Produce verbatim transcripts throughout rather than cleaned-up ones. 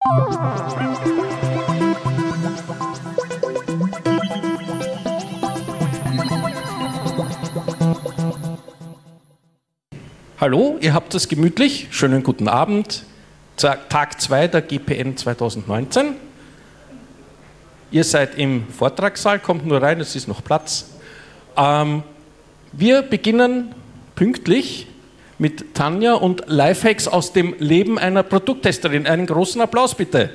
Hallo, ihr habt es gemütlich. Schönen guten Abend. Tag zwei der G P N zweitausendneunzehn. Ihr seid im Vortragssaal, kommt nur rein, es ist noch Platz. Ähm, wir beginnen pünktlich mit Tanja und Lifehacks aus dem Leben einer Produkttesterin. Einen großen Applaus bitte.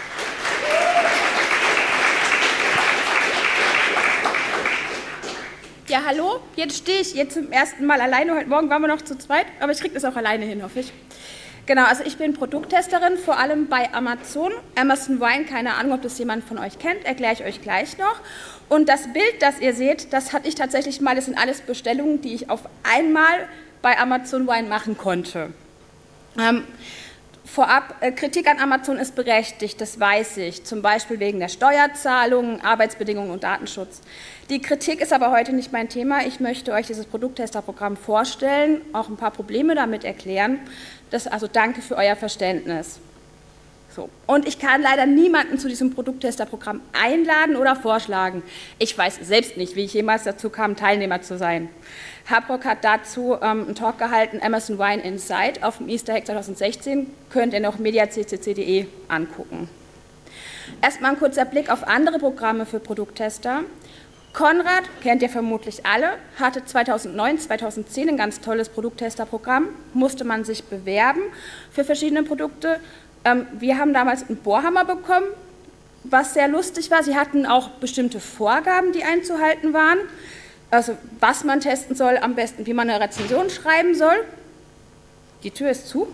Ja, hallo, jetzt stehe ich jetzt zum ersten Mal alleine. Heute Morgen waren wir noch zu zweit, aber ich kriege das auch alleine hin, hoffe ich. Genau, also ich bin Produkttesterin, vor allem bei Amazon. Amazon Wine, keine Ahnung, ob das jemand von euch kennt, erkläre ich euch gleich noch. Und das Bild, das ihr seht, das hatte ich tatsächlich mal, das sind alles Bestellungen, die ich auf einmal bei Amazon Wine machen konnte. Ähm, Vorab, äh, Kritik an Amazon ist berechtigt, das weiß ich, zum Beispiel wegen der Steuerzahlungen, Arbeitsbedingungen und Datenschutz. Die Kritik ist aber heute nicht mein Thema. Ich möchte euch dieses Produkttesterprogramm vorstellen, auch ein paar Probleme damit erklären. Das, also danke für euer Verständnis. So. Und ich kann leider niemanden zu diesem Produkttesterprogramm einladen oder vorschlagen. Ich weiß selbst nicht, wie ich jemals dazu kam, Teilnehmer zu sein. Habrock hat dazu ähm, einen Talk gehalten, Amazon Wine Inside, auf dem Easter Hack zweitausendsechzehn, könnt ihr noch media c c c punkt de angucken. Erstmal ein kurzer Blick auf andere Programme für Produkttester. Konrad, kennt ihr vermutlich alle, hatte zweitausendneun, zweitausendzehn ein ganz tolles Produkttesterprogramm, musste man sich bewerben für verschiedene Produkte. Ähm, wir haben damals einen Bohrhammer bekommen, was sehr lustig war. Sie hatten auch bestimmte Vorgaben, die einzuhalten waren. Also was man testen soll, am besten, wie man eine Rezension schreiben soll. Die Tür ist zu.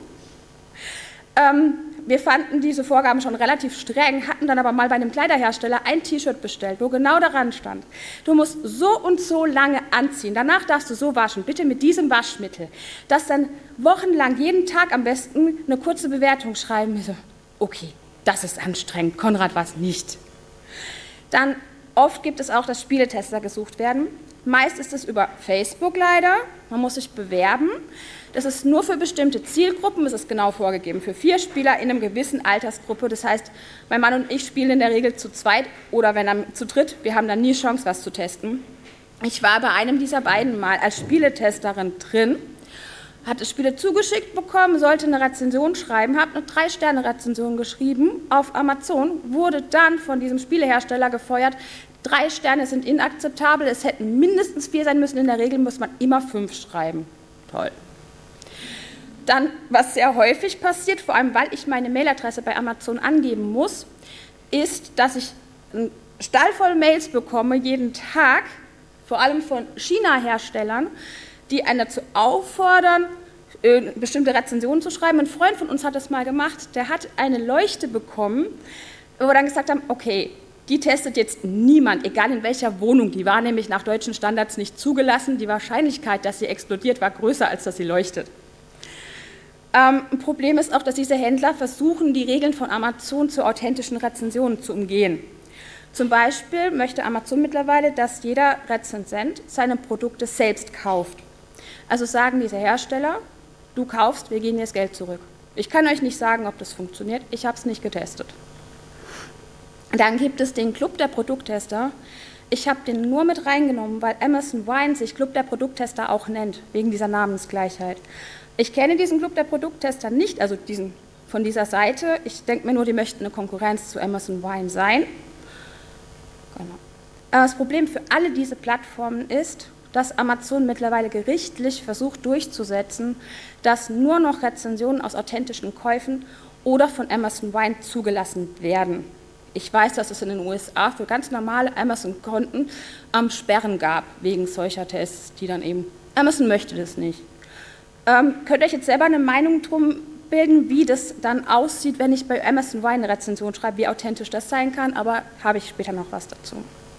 Ähm, wir fanden diese Vorgaben schon relativ streng, hatten dann aber mal bei einem Kleiderhersteller ein T-Shirt bestellt, wo genau daran stand, du musst so und so lange anziehen, danach darfst du so waschen, bitte mit diesem Waschmittel. Das dann wochenlang, jeden Tag am besten eine kurze Bewertung schreiben. Ich so, okay, das ist anstrengend, Konrad war es nicht. Dann oft gibt es auch, dass Spieletester gesucht werden. Meist ist es über Facebook leider, man muss sich bewerben. Das ist nur für bestimmte Zielgruppen, es ist genau vorgegeben, für vier Spieler in einer gewissen Altersgruppe. Das heißt, mein Mann und ich spielen in der Regel zu zweit oder wenn dann zu dritt, wir haben dann nie Chance, was zu testen. Ich war bei einem dieser beiden mal als Spieletesterin drin, hatte Spiele zugeschickt bekommen, sollte eine Rezension schreiben, habe eine drei Sterne Rezension geschrieben auf Amazon, wurde dann von diesem Spielehersteller gefeuert. Drei Sterne sind inakzeptabel, es hätten mindestens vier sein müssen, in der Regel muss man immer fünf schreiben. Toll. Dann, was sehr häufig passiert, vor allem weil ich meine Mailadresse bei Amazon angeben muss, ist, dass ich einen Stall voll Mails bekomme, jeden Tag, vor allem von China-Herstellern, die einen dazu auffordern, bestimmte Rezensionen zu schreiben. Ein Freund von uns hat das mal gemacht, der hat eine Leuchte bekommen, wo wir dann gesagt haben, okay, die testet jetzt niemand, egal in welcher Wohnung, die war nämlich nach deutschen Standards nicht zugelassen, die Wahrscheinlichkeit, dass sie explodiert, war größer, als dass sie leuchtet. Ähm, ein Problem ist auch, dass diese Händler versuchen, die Regeln von Amazon zu authentischen Rezensionen zu umgehen. Zum Beispiel möchte Amazon mittlerweile, dass jeder Rezensent seine Produkte selbst kauft. Also sagen diese Hersteller, du kaufst, wir geben dir das Geld zurück. Ich kann euch nicht sagen, ob das funktioniert, ich habe es nicht getestet. Dann gibt es den Club der Produkttester. Ich habe den nur mit reingenommen, weil Amazon Wine sich Club der Produkttester auch nennt, wegen dieser Namensgleichheit. Ich kenne diesen Club der Produkttester nicht, also diesen, von dieser Seite. Ich denke mir nur, die möchten eine Konkurrenz zu Amazon Wine sein. Genau. Das Problem für alle diese Plattformen ist, dass Amazon mittlerweile gerichtlich versucht durchzusetzen, dass nur noch Rezensionen aus authentischen Käufen oder von Amazon Wine zugelassen werden. Ich weiß, dass es in den U S A für ganz normale Amazon-Konten ähm, Sperren gab, wegen solcher Tests, die dann eben, Amazon möchte das nicht. Ähm, könnt ihr euch jetzt selber eine Meinung drum bilden, wie das dann aussieht, wenn ich bei Amazon Wine eine Rezension schreibe, wie authentisch das sein kann, aber habe ich später noch was dazu.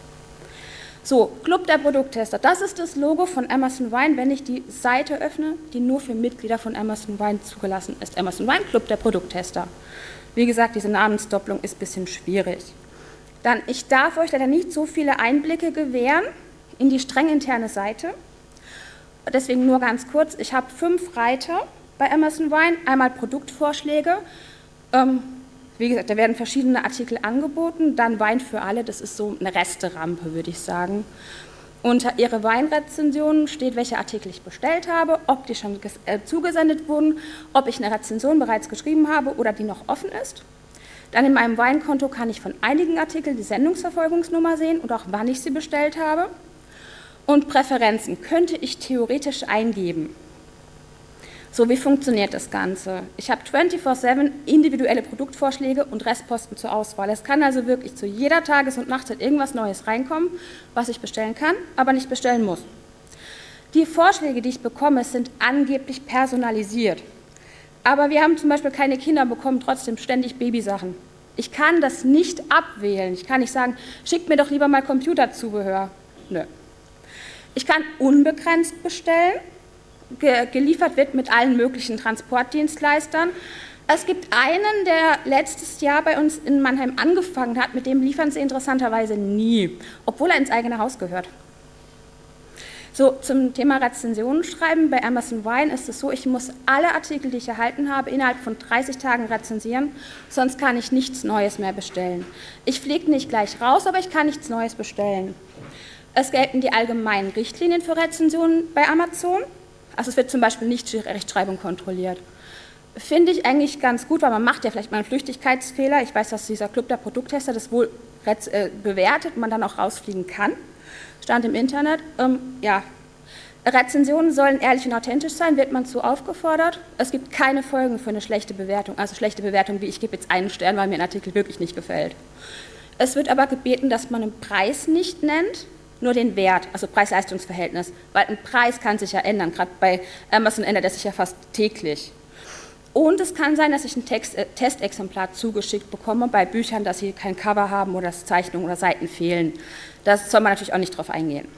So, Club der Produkttester, das ist das Logo von Amazon Wine, wenn ich die Seite öffne, die nur für Mitglieder von Amazon Wine zugelassen ist. Amazon Wine, Club der Produkttester. Wie gesagt, diese Namensdoppelung ist ein bisschen schwierig. Dann, ich darf euch leider nicht so viele Einblicke gewähren in die streng interne Seite. Deswegen nur ganz kurz, ich habe fünf Reiter bei Amazon Wine, einmal Produktvorschläge, ähm, Wie gesagt, da werden verschiedene Artikel angeboten, dann Wein für alle, das ist so eine Resterampe, würde ich sagen. Unter Ihre Weinrezensionen steht, welche Artikel ich bestellt habe, ob die schon äh, zugesendet wurden, ob ich eine Rezension bereits geschrieben habe oder die noch offen ist. Dann in meinem Weinkonto kann ich von einigen Artikeln die Sendungsverfolgungsnummer sehen und auch wann ich sie bestellt habe. Und Präferenzen könnte ich theoretisch eingeben. So, wie funktioniert das Ganze? Ich habe vierundzwanzig sieben individuelle Produktvorschläge und Restposten zur Auswahl. Es kann also wirklich zu jeder Tages- und Nachtzeit irgendwas Neues reinkommen, was ich bestellen kann, aber nicht bestellen muss. Die Vorschläge, die ich bekomme, sind angeblich personalisiert. Aber wir haben zum Beispiel keine Kinder, bekommen trotzdem ständig Babysachen. Ich kann das nicht abwählen. Ich kann nicht sagen, schickt mir doch lieber mal Computerzubehör. Nö. Ich kann unbegrenzt bestellen. Geliefert wird mit allen möglichen Transportdienstleistern. Es gibt einen, der letztes Jahr bei uns in Mannheim angefangen hat, mit dem liefern sie interessanterweise nie, obwohl er ins eigene Haus gehört. So, zum Thema Rezensionen schreiben, bei Amazon Wine ist es so, ich muss alle Artikel, die ich erhalten habe, innerhalb von dreißig Tagen rezensieren, sonst kann ich nichts Neues mehr bestellen. Ich fliege nicht gleich raus, aber ich kann nichts Neues bestellen. Es gelten die allgemeinen Richtlinien für Rezensionen bei Amazon. Also es wird zum Beispiel nicht die Rechtschreibung kontrolliert. Finde ich eigentlich ganz gut, weil man macht ja vielleicht mal einen Flüchtigkeitsfehler. Ich weiß, dass dieser Club der Produkttester das wohl äh, bewertet und man dann auch rausfliegen kann. Stand im Internet. Ähm, ja. Rezensionen sollen ehrlich und authentisch sein, wird man zu aufgefordert. Es gibt keine Folgen für eine schlechte Bewertung. Also schlechte Bewertung wie ich gebe jetzt einen Stern, weil mir ein Artikel wirklich nicht gefällt. Es wird aber gebeten, dass man den Preis nicht nennt, nur den Wert, also Preis-Leistungs-Verhältnis, weil ein Preis kann sich ja ändern, gerade bei Amazon ändert er sich ja fast täglich. Und es kann sein, dass ich ein Text, äh, Testexemplar zugeschickt bekomme bei Büchern, dass sie kein Cover haben oder dass Zeichnungen oder Seiten fehlen. Das soll man natürlich auch nicht drauf eingehen.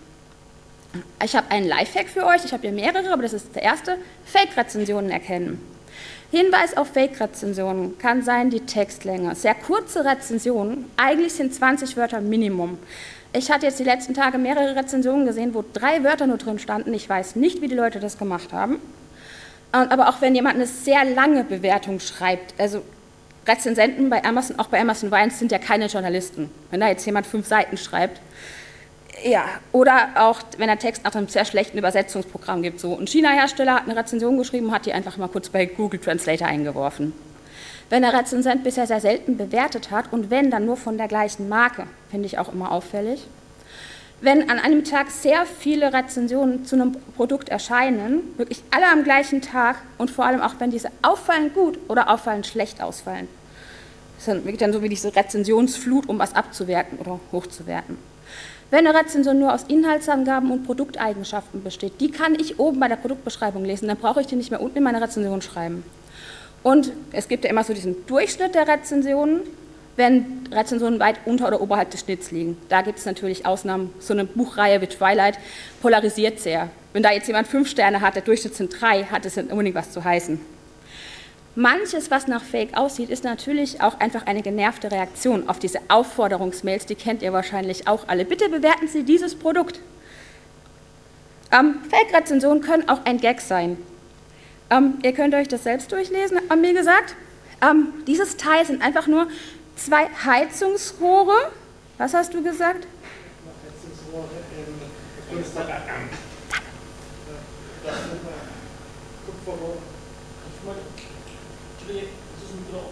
Ich habe einen Lifehack für euch, ich habe hier mehrere, aber das ist der erste, Fake-Rezensionen erkennen. Hinweis auf Fake-Rezensionen kann sein die Textlänge. Sehr kurze Rezensionen, eigentlich sind zwanzig Wörter Minimum. Ich hatte jetzt die letzten Tage mehrere Rezensionen gesehen, wo drei Wörter nur drin standen. Ich weiß nicht, wie die Leute das gemacht haben. Aber auch wenn jemand eine sehr lange Bewertung schreibt, also Rezensenten bei Amazon, auch bei Amazon Wine, sind ja keine Journalisten. Wenn da jetzt jemand fünf Seiten schreibt, ja, oder auch wenn der Text nach einem sehr schlechten Übersetzungsprogramm gibt. So, ein China-Hersteller hat eine Rezension geschrieben, hat die einfach mal kurz bei Google Translator eingeworfen. Wenn der Rezensent bisher sehr selten bewertet hat und wenn, dann nur von der gleichen Marke, finde ich auch immer auffällig. Wenn an einem Tag sehr viele Rezensionen zu einem Produkt erscheinen, wirklich alle am gleichen Tag und vor allem auch, wenn diese auffallend gut oder auffallend schlecht ausfallen. Das ist wirklich dann so wie diese Rezensionsflut, um was abzuwerten oder hochzuwerten. Wenn eine Rezension nur aus Inhaltsangaben und Produkteigenschaften besteht, die kann ich oben bei der Produktbeschreibung lesen, dann brauche ich die nicht mehr unten in meine Rezension schreiben. Und es gibt ja immer so diesen Durchschnitt der Rezensionen, wenn Rezensionen weit unter oder oberhalb des Schnitts liegen. Da gibt es natürlich Ausnahmen. So eine Buchreihe wie Twilight polarisiert sehr. Wenn da jetzt jemand fünf Sterne hat, der Durchschnitt sind drei, hat es nicht unbedingt was zu heißen. Manches, was nach Fake aussieht, ist natürlich auch einfach eine genervte Reaktion auf diese Aufforderungsmails, die kennt ihr wahrscheinlich auch alle. Bitte bewerten Sie dieses Produkt. Ähm, Fake-Rezensionen können auch ein Gag sein. Ähm, ihr könnt euch das selbst durchlesen, haben mir gesagt. Ähm, dieses Teil sind einfach nur zwei Heizungsrohre. Was hast du gesagt? Heizungsrohre im Kunstwerk. Das sind Kupferrohre. Ist das ein Knopf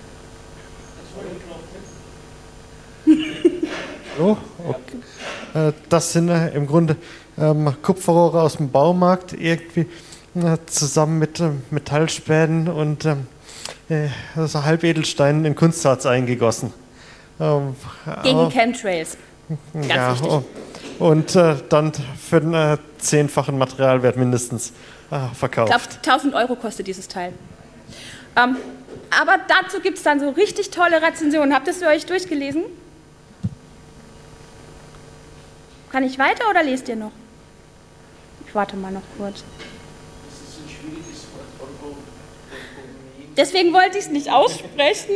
drin? Hallo? Okay. Das sind im Grunde ähm, Kupferrohre aus dem Baumarkt, irgendwie äh, zusammen mit äh, Metallspänen und ähm, äh, also Halbedelsteinen in Kunstharz eingegossen. Ähm, Gegen Chemtrails. Ganz ja, wichtig. Und äh, dann für den äh, zehnfachen Materialwert mindestens äh, verkauft. Ich glaube, tausend Euro kostet dieses Teil. Ähm, aber dazu gibt es dann so richtig tolle Rezensionen. Habt ihr es für euch durchgelesen? Kann ich weiter oder lest ihr noch? Ich warte mal noch kurz. Das ist ein schwieriges Wort. Deswegen wollte ich es nicht aussprechen.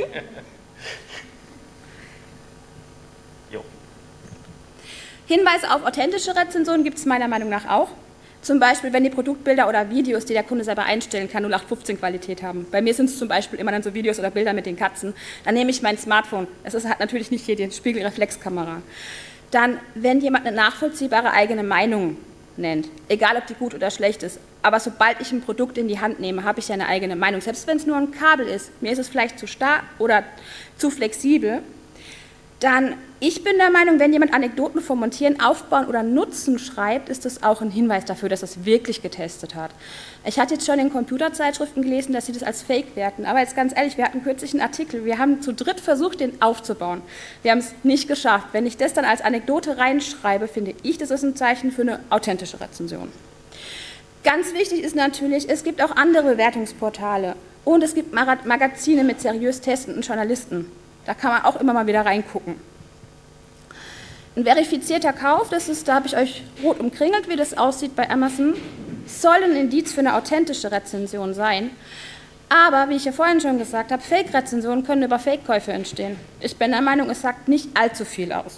Jo. Hinweise auf authentische Rezensionen gibt es meiner Meinung nach auch. Zum Beispiel, wenn die Produktbilder oder Videos, die der Kunde selber einstellen kann, null acht fünfzehn Qualität haben. Bei mir sind es zum Beispiel immer dann so Videos oder Bilder mit den Katzen. Dann nehme ich mein Smartphone. Es ist, hat natürlich nicht hier die Spiegelreflexkamera. Dann, wenn jemand eine nachvollziehbare eigene Meinung nennt, egal ob die gut oder schlecht ist, aber sobald ich ein Produkt in die Hand nehme, habe ich ja eine eigene Meinung. Selbst wenn es nur ein Kabel ist, mir ist es vielleicht zu starr oder zu flexibel, dann, ich bin der Meinung, wenn jemand Anekdoten vom Montieren, Aufbauen oder Nutzen schreibt, ist das auch ein Hinweis dafür, dass er es wirklich getestet hat. Ich hatte jetzt schon in Computerzeitschriften gelesen, dass sie das als Fake werten, aber jetzt ganz ehrlich, wir hatten kürzlich einen Artikel, wir haben zu dritt versucht, den aufzubauen. Wir haben es nicht geschafft. Wenn ich das dann als Anekdote reinschreibe, finde ich, das ist ein Zeichen für eine authentische Rezension. Ganz wichtig ist natürlich, es gibt auch andere Bewertungsportale und es gibt Magazine mit seriös testenden Journalisten. Da kann man auch immer mal wieder reingucken. Ein verifizierter Kauf, das ist, da habe ich euch rot umkringelt, wie das aussieht bei Amazon, soll ein Indiz für eine authentische Rezension sein. Aber, wie ich ja vorhin schon gesagt habe, Fake-Rezensionen können über Fake-Käufe entstehen. Ich bin der Meinung, es sagt nicht allzu viel aus.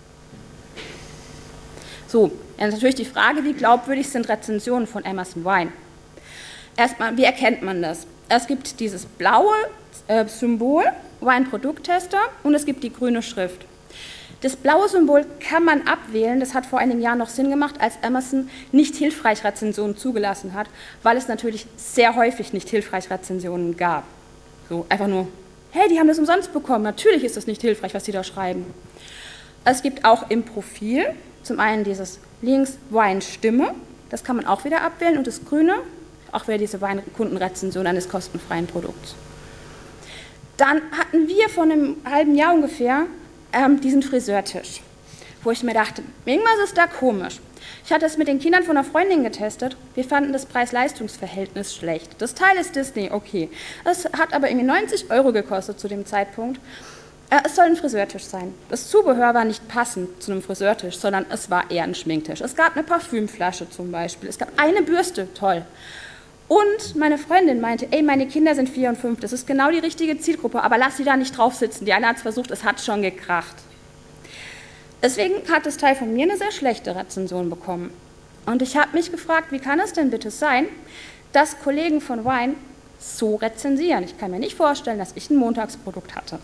So, jetzt natürlich die Frage, wie glaubwürdig sind Rezensionen von Amazon Wine? Erstmal, wie erkennt man das? Es gibt dieses blaue äh, Symbol, Wine-Produkttester, und es gibt die grüne Schrift. Das blaue Symbol kann man abwählen, das hat vor einigen Jahren noch Sinn gemacht, als Amazon nicht hilfreich Rezensionen zugelassen hat, weil es natürlich sehr häufig nicht hilfreich Rezensionen gab. So einfach nur, hey, die haben das umsonst bekommen, natürlich ist das nicht hilfreich, was die da schreiben. Es gibt auch im Profil zum einen dieses links Wine-Stimme, das kann man auch wieder abwählen, und das grüne, auch wieder diese Weinkundenrezension eines kostenfreien Produkts. Dann hatten wir vor einem halben Jahr ungefähr ähm, diesen Friseurtisch, wo ich mir dachte, irgendwas ist da komisch. Ich hatte es mit den Kindern von einer Freundin getestet, wir fanden das Preis-Leistungs-Verhältnis schlecht. Das Teil ist Disney, okay. Es hat aber irgendwie neunzig Euro gekostet zu dem Zeitpunkt. Äh, es soll ein Friseurtisch sein. Das Zubehör war nicht passend zu einem Friseurtisch, sondern es war eher ein Schminktisch. Es gab eine Parfümflasche zum Beispiel, es gab eine Bürste, toll. Und meine Freundin meinte, ey, meine Kinder sind vier und fünf, das ist genau die richtige Zielgruppe, aber lass sie da nicht drauf sitzen. Die eine hat es versucht, es hat schon gekracht. Deswegen hat das Teil von mir eine sehr schlechte Rezension bekommen. Und ich habe mich gefragt, wie kann es denn bitte sein, dass Kollegen von Wine so rezensieren? Ich kann mir nicht vorstellen, dass ich ein Montagsprodukt hatte.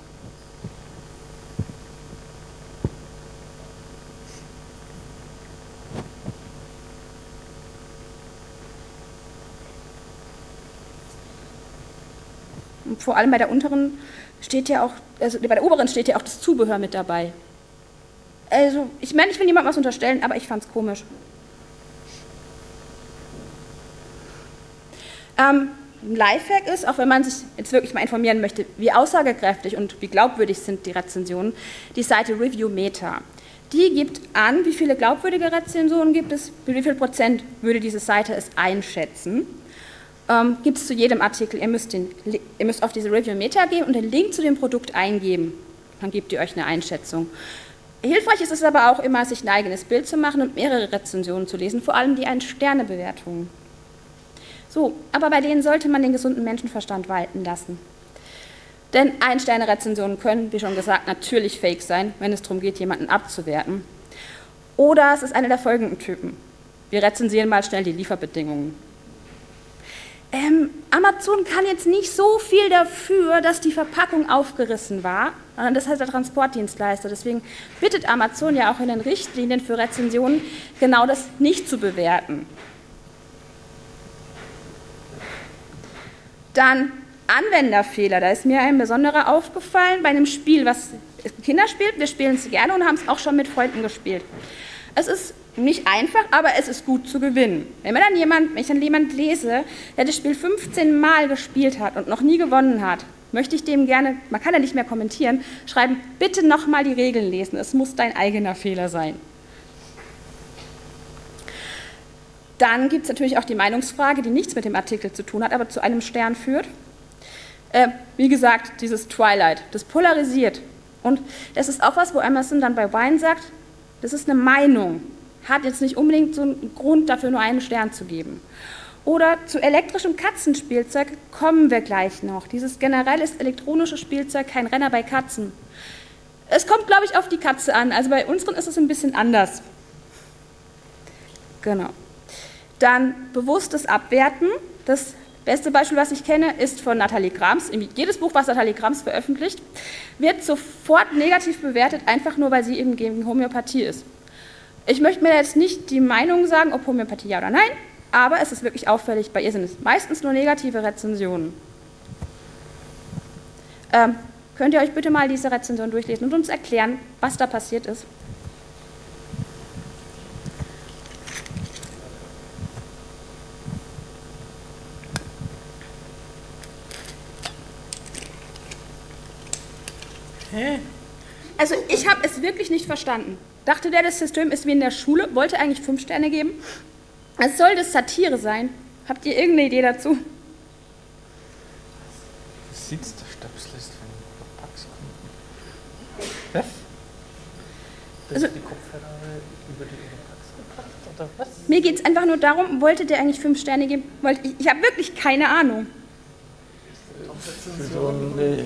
Vor allem bei der unteren steht ja auch, also bei der oberen steht ja auch das Zubehör mit dabei. Also, ich meine, ich will niemandem was unterstellen, aber ich fand es komisch. Ähm, ein Lifehack ist, auch wenn man sich jetzt wirklich mal informieren möchte, wie aussagekräftig und wie glaubwürdig sind die Rezensionen, die Seite Reviewmeter. Die gibt an, wie viele glaubwürdige Rezensionen gibt es, wie viel Prozent würde diese Seite es einschätzen. Ähm, gibt es zu jedem Artikel. Ihr müsst, den, ihr müsst auf diese Reviewmeter gehen und den Link zu dem Produkt eingeben. Dann gebt ihr euch eine Einschätzung. Hilfreich ist es aber auch immer, sich ein eigenes Bild zu machen und mehrere Rezensionen zu lesen, vor allem die Ein-Sterne-Bewertungen. So, aber bei denen sollte man den gesunden Menschenverstand walten lassen. Denn Ein-Sterne-Rezensionen können, wie schon gesagt, natürlich fake sein, wenn es darum geht, jemanden abzuwerten. Oder es ist einer der folgenden Typen. Wir rezensieren mal schnell die Lieferbedingungen. Ähm, Amazon kann jetzt nicht so viel dafür, dass die Verpackung aufgerissen war, sondern das heißt der Transportdienstleister. Deswegen bittet Amazon ja auch in den Richtlinien für Rezensionen, genau das nicht zu bewerten. Dann Anwenderfehler, da ist mir ein besonderer aufgefallen bei einem Spiel, was Kinder spielt. Wir spielen es gerne und haben es auch schon mit Freunden gespielt. Es ist nicht einfach, aber es ist gut zu gewinnen. Wenn, man dann jemand, wenn ich dann jemand lese, der das Spiel fünfzehn Mal gespielt hat und noch nie gewonnen hat, möchte ich dem gerne, man kann ja nicht mehr kommentieren, schreiben, bitte nochmal die Regeln lesen, es muss dein eigener Fehler sein. Dann gibt es natürlich auch die Meinungsfrage, die nichts mit dem Artikel zu tun hat, aber zu einem Stern führt. Äh, wie gesagt, dieses Twilight, das polarisiert. Und das ist auch was, wo Amazon dann bei Wine sagt, das ist eine Meinung, hat jetzt nicht unbedingt so einen Grund dafür, nur einen Stern zu geben. Oder zu elektrischem Katzenspielzeug kommen wir gleich noch. Dieses generell ist elektronisches Spielzeug kein Renner bei Katzen. Es kommt, glaube ich, auf die Katze an. Also bei unseren ist es ein bisschen anders. Genau. Dann bewusstes Abwerten. Das beste Beispiel, was ich kenne, ist von Nathalie Grams. Jedes Buch, was Nathalie Grams veröffentlicht, wird sofort negativ bewertet, einfach nur, weil sie eben gegen Homöopathie ist. Ich möchte mir jetzt nicht die Meinung sagen, ob Homöopathie ja oder nein, aber es ist wirklich auffällig, bei ihr sind es meistens nur negative Rezensionen. Ähm, könnt ihr euch bitte mal diese Rezension durchlesen und uns erklären, was da passiert ist? Hä? Also ich habe es wirklich nicht verstanden. Dachte der, das System ist wie in der Schule, wollte eigentlich fünf Sterne geben. Es soll das Satire sein. Habt ihr irgendeine Idee dazu? Sitzt der Stöpsel ist von der Pax. Was? Das Also, ist die Kopfhörer über die Pax gepackt, oder was? Mir geht es einfach nur darum, wollte der eigentlich fünf Sterne geben? Wollte, ich ich habe wirklich keine Ahnung. So ein äh,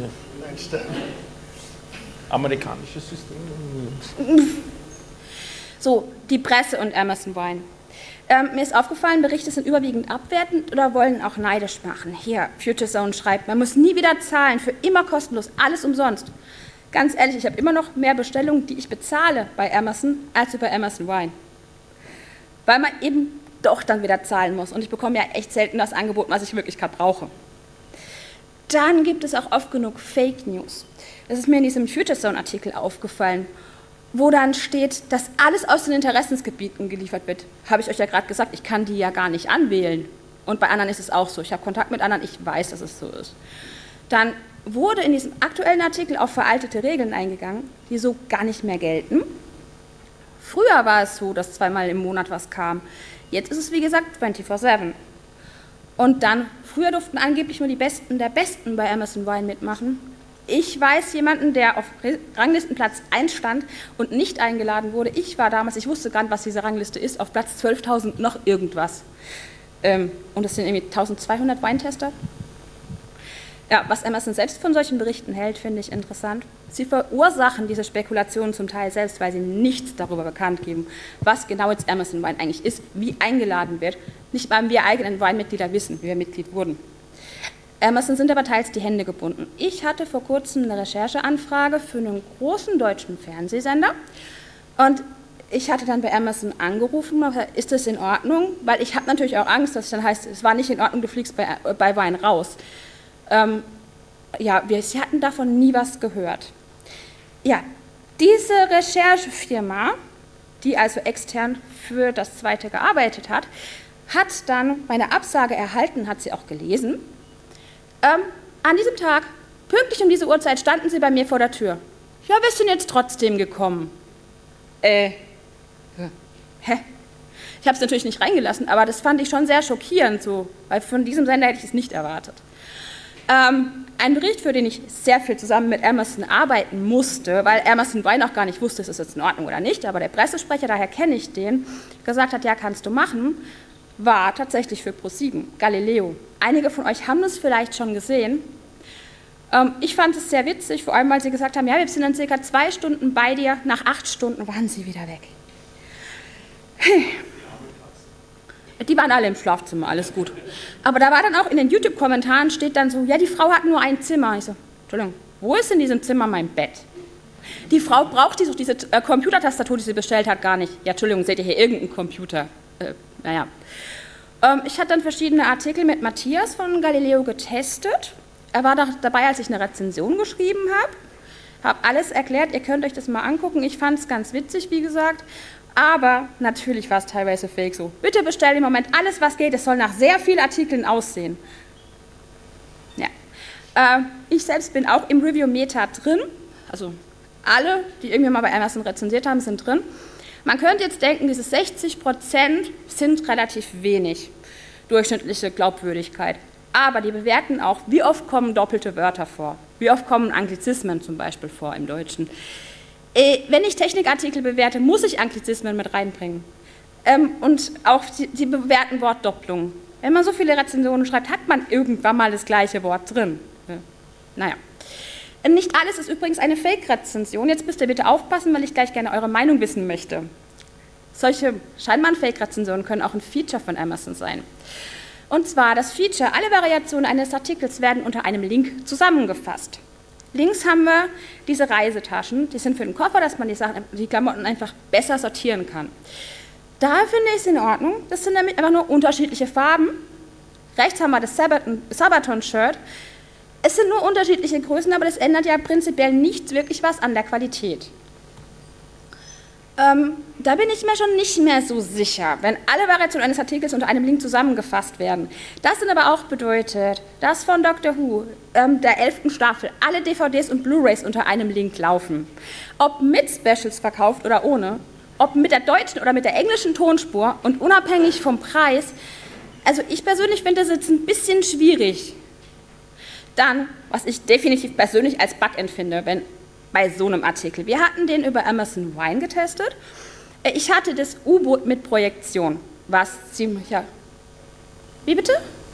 amerikanisches System. So, die Presse und Emerson Wine. Ähm, mir ist aufgefallen, Berichte sind überwiegend abwertend oder wollen auch neidisch machen. Hier, Future Zone schreibt, man muss nie wieder zahlen, für immer kostenlos, alles umsonst. Ganz ehrlich, ich habe immer noch mehr Bestellungen, die ich bezahle bei Emerson, als bei Emerson Wine. Weil man eben doch dann wieder zahlen muss. Und ich bekomme ja echt selten das Angebot, was ich wirklich gerade brauche. Dann gibt es auch oft genug Fake News. Das ist mir in diesem Future Zone Artikel aufgefallen, wo dann steht, dass alles aus den Interessensgebieten geliefert wird. Habe ich euch ja gerade gesagt, ich kann die ja gar nicht anwählen. Und bei anderen ist es auch so. Ich habe Kontakt mit anderen, ich weiß, dass es so ist. Dann wurde in diesem aktuellen Artikel auf veraltete Regeln eingegangen, die so gar nicht mehr gelten. Früher war es so, dass zweimal im Monat was kam. Jetzt ist es, wie gesagt, vierundzwanzig sieben. Und dann, früher durften angeblich nur die Besten der Besten bei Emerson Wine mitmachen. Ich weiß jemanden, der auf Ranglistenplatz eins stand und nicht eingeladen wurde. Ich war damals, ich wusste gar nicht, was diese Rangliste ist, auf Platz zwölftausend noch irgendwas. Ähm, und das sind irgendwie eintausendzweihundert Weintester. Ja, was Emerson selbst von solchen Berichten hält, finde ich interessant. Sie verursachen diese Spekulationen zum Teil selbst, weil sie nichts darüber bekannt geben, was genau jetzt Emerson Wine eigentlich ist, wie eingeladen wird. Nicht mal wir eigenen Weinmitglieder wissen, wie wir Mitglied wurden. Emerson sind aber teils die Hände gebunden. Ich hatte vor kurzem eine Rechercheanfrage für einen großen deutschen Fernsehsender und ich hatte dann bei Emerson angerufen, ist das in Ordnung? Weil ich habe natürlich auch Angst, dass es dann heißt, es war nicht in Ordnung, du fliegst bei, bei Wein raus. Ähm, ja, wir sie hatten davon nie was gehört. Ja, diese Recherchefirma, die also extern für das Zweite gearbeitet hat, hat dann meine Absage erhalten, hat sie auch gelesen. Ähm, an diesem Tag, pünktlich um diese Uhrzeit, standen sie bei mir vor der Tür. Ja, wir sind jetzt trotzdem gekommen. Äh, hä? Ich habe es natürlich nicht reingelassen, aber das fand ich schon sehr schockierend, so, weil von diesem Sender hätte ich es nicht erwartet. Ähm, ein Bericht, für den ich sehr viel zusammen mit Emerson arbeiten musste, weil Emerson Wine auch gar nicht wusste, ist es jetzt in Ordnung oder nicht, aber der Pressesprecher, daher kenne ich den, gesagt hat, ja, kannst du machen, war tatsächlich für ProSieben, Galileo. Einige von euch haben es vielleicht schon gesehen. Ähm, ich fand es sehr witzig, vor allem, weil sie gesagt haben, ja, wir sind dann circa zwei Stunden bei dir, nach acht Stunden waren sie wieder weg. Die waren alle im Schlafzimmer, alles gut. Aber da war dann auch in den YouTube-Kommentaren steht dann so, ja, die Frau hat nur ein Zimmer. Ich so, Entschuldigung, wo ist in diesem Zimmer mein Bett? Die Frau braucht diese, diese äh, Computertastatur, die sie bestellt hat, gar nicht. Ja, Entschuldigung, seht ihr hier irgendeinen Computer? Äh, naja. Ähm, ich hatte dann verschiedene Artikel mit Matthias von Galileo getestet. Er war da dabei, als ich eine Rezension geschrieben habe. Habe alles erklärt, ihr könnt euch das mal angucken. Ich fand es ganz witzig, wie gesagt. Aber natürlich war es teilweise fake so. Bitte bestell im Moment alles, was geht. Es soll nach sehr vielen Artikeln aussehen. Ja. Äh, ich selbst bin auch im Review-Meta drin. Also alle, die irgendwie mal bei Emerson rezensiert haben, sind drin. Man könnte jetzt denken, diese sechzig Prozent sind relativ wenig durchschnittliche Glaubwürdigkeit. Aber die bewerten auch, wie oft kommen doppelte Wörter vor. Wie oft kommen Anglizismen zum Beispiel vor im Deutschen. Wenn ich Technikartikel bewerte, muss ich Anglizismen mit reinbringen. Ähm, und auch die, die bewerten Wortdopplungen. Wenn man so viele Rezensionen schreibt, hat man irgendwann mal das gleiche Wort drin. Ja. Naja. Nicht alles ist übrigens eine Fake-Rezension. Jetzt müsst ihr bitte aufpassen, weil ich gleich gerne eure Meinung wissen möchte. Solche scheinbaren Fake-Rezensionen können auch ein Feature von Amazon sein. Und zwar das Feature, alle Variationen eines Artikels werden unter einem Link zusammengefasst. Links haben wir diese Reisetaschen, die sind für den Koffer, dass man die, Sachen, die Klamotten einfach besser sortieren kann. Da finde ich es in Ordnung, das sind nämlich einfach nur unterschiedliche Farben. Rechts haben wir das Sabaton-Shirt. Es sind nur unterschiedliche Größen, aber das ändert ja prinzipiell nicht wirklich was an der Qualität. Ähm, da bin ich mir schon nicht mehr so sicher, wenn alle Variationen eines Artikels unter einem Link zusammengefasst werden. Das dann aber auch bedeutet, dass von Doctor Who, ähm, der elften Staffel, alle D V Ds und Blu-rays unter einem Link laufen. Ob mit Specials verkauft oder ohne, ob mit der deutschen oder mit der englischen Tonspur und unabhängig vom Preis. Also ich persönlich finde das jetzt ein bisschen schwierig. Dann, was ich definitiv persönlich als Bug empfinde, wenn bei so einem Artikel. Wir hatten den über Amazon Wine getestet. Ich hatte das U-Boot mit Projektion, was ziemlicher... Wie bitte?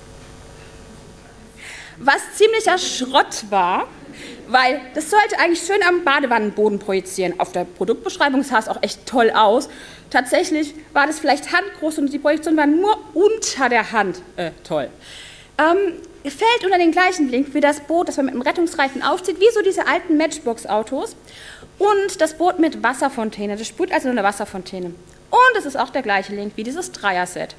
Was ziemlicher Schrott war, weil das sollte eigentlich schön am Badewannenboden projizieren. Auf der Produktbeschreibung sah es auch echt toll aus. Tatsächlich war das vielleicht handgroß und die Projektion war nur unter der Hand. Äh, toll. Ähm, fällt unter den gleichen Link wie das Boot, das man mit einem Rettungsreifen aufzieht, wie so diese alten Matchbox-Autos. Und das Boot mit Wasserfontäne, das sprüht also nur eine Wasserfontäne. Und es ist auch der gleiche Link wie dieses Dreier-Set.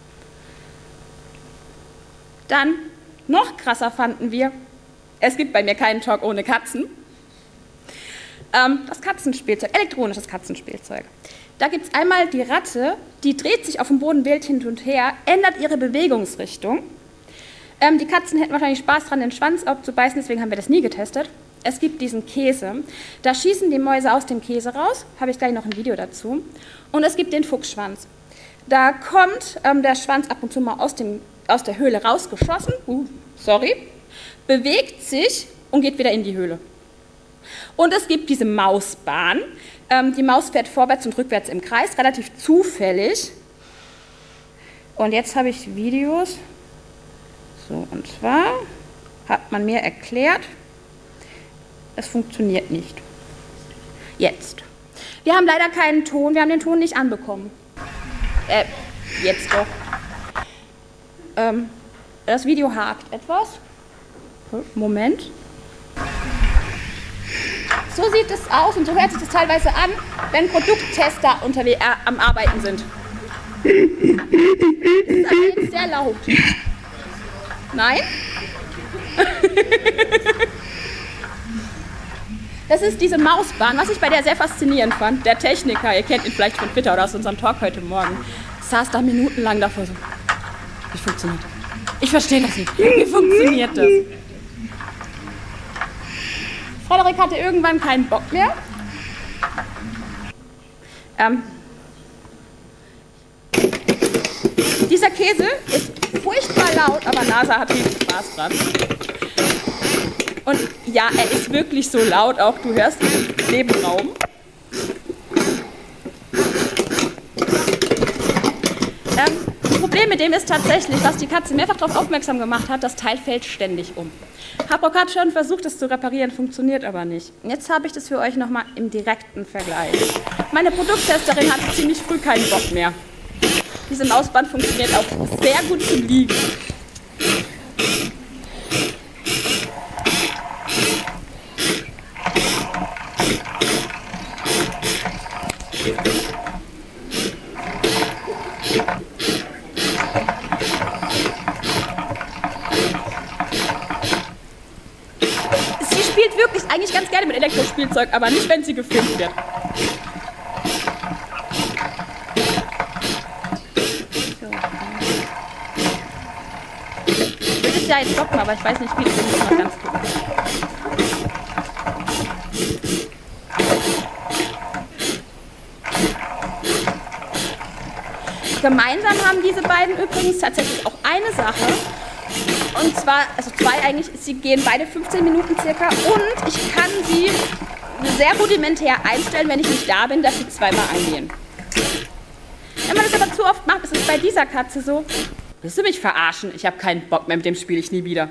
Dann, noch krasser fanden wir, es gibt bei mir keinen Talk ohne Katzen, ähm, das Katzenspielzeug, elektronisches Katzenspielzeug. Da gibt es einmal die Ratte, die dreht sich auf dem Boden wild hin und her, ändert ihre Bewegungsrichtung. Ähm, die Katzen hätten wahrscheinlich Spaß dran, den Schwanz abzubeißen, deswegen haben wir das nie getestet. Es gibt diesen Käse, da schießen die Mäuse aus dem Käse raus, habe ich gleich noch ein Video dazu. Und es gibt den Fuchsschwanz. Da kommt ähm, der Schwanz ab und zu mal aus, dem, aus der Höhle rausgeschossen, uh, sorry, bewegt sich und geht wieder in die Höhle. Und es gibt diese Mausbahn. Ähm, die Maus fährt vorwärts und rückwärts im Kreis, relativ zufällig. Und jetzt habe ich Videos. So, und zwar hat man mir erklärt, es funktioniert nicht. Jetzt. Wir haben leider keinen Ton, wir haben den Ton nicht anbekommen. Äh, jetzt doch. Ähm, das Video hakt etwas. Moment. So sieht es aus und so hört sich das teilweise an, wenn Produkttester unterwegs äh, am Arbeiten sind. Das ist aber jetzt sehr laut. Nein? Das ist diese Mausbahn, was ich bei der sehr faszinierend fand. Der Techniker, ihr kennt ihn vielleicht von Twitter oder aus unserem Talk heute Morgen, saß da minutenlang davor so. Wie funktioniert das? Ich verstehe das nicht. Wie funktioniert das? Frederik hatte irgendwann keinen Bock mehr. Ähm, dieser Käse ist furchtbar laut, aber NASA hat viel Spaß dran. Und ja, er ist wirklich so laut, auch du hörst ihn im Nebenraum. Ähm, das Problem mit dem ist tatsächlich, was die Katze mehrfach darauf aufmerksam gemacht hat, das Teil fällt ständig um. Habrock hat schon versucht, es zu reparieren, funktioniert aber nicht. Jetzt habe ich das für euch nochmal im direkten Vergleich. Meine Produkttesterin hatte ziemlich früh keinen Bock mehr. Diese Mausband funktioniert auch sehr gut zum Liegen. Sie spielt wirklich eigentlich ganz gerne mit Elektrospielzeug, aber nicht, wenn sie gefilmt wird. Ich will das ja jetzt stoppen, aber ich weiß nicht wie. Ich muss mal ganz gucken. Gemeinsam haben diese beiden übrigens tatsächlich auch eine Sache. Und zwar, also zwei eigentlich, sie gehen beide fünfzehn Minuten circa und ich kann sie sehr rudimentär einstellen, wenn ich nicht da bin, dass sie zweimal eingehen. Wenn man das aber zu oft macht, ist es bei dieser Katze so, willst du mich verarschen? Ich habe keinen Bock mehr, mit dem spiele ich nie wieder.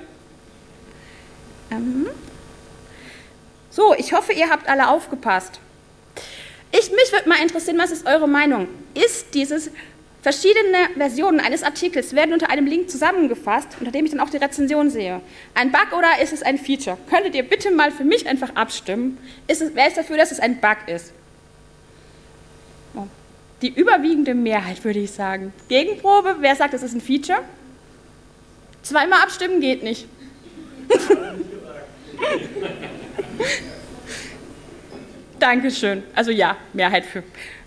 Ähm. So, ich hoffe, ihr habt alle aufgepasst. Ich, mich würde mal interessieren, was ist eure Meinung? Ist dieses verschiedene Versionen eines Artikels werden unter einem Link zusammengefasst, unter dem ich dann auch die Rezension sehe, ein Bug oder ist es ein Feature? Könntet ihr bitte mal für mich einfach abstimmen? Ist es, wer ist dafür, dass es ein Bug ist? Oh. Die überwiegende Mehrheit, würde ich sagen. Gegenprobe, wer sagt, es ist ein Feature? Zweimal abstimmen geht nicht. Dankeschön. Also ja, Mehrheit für.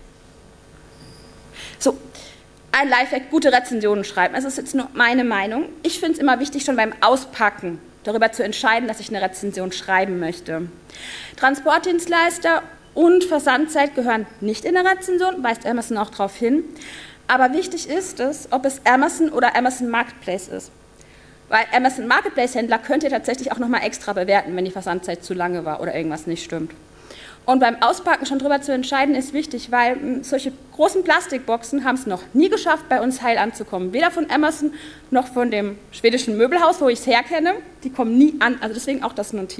So, ein Lifehack, gute Rezensionen schreiben. Es ist jetzt nur meine Meinung. Ich finde es immer wichtig, schon beim Auspacken darüber zu entscheiden, dass ich eine Rezension schreiben möchte. Transportdienstleister und Versandzeit gehören nicht in der Rezension, weist Amazon auch darauf hin. Aber wichtig ist es, ob es Amazon oder Amazon Marketplace ist. Weil Amazon Marketplace-Händler könnt ihr tatsächlich auch nochmal extra bewerten, wenn die Versandzeit zu lange war oder irgendwas nicht stimmt. Und beim Auspacken schon darüber zu entscheiden, ist wichtig, weil mh, solche großen Plastikboxen haben es noch nie geschafft, bei uns heil anzukommen. Weder von Amazon noch von dem schwedischen Möbelhaus, wo ich es herkenne. Die kommen nie an. Also deswegen auch das Noti-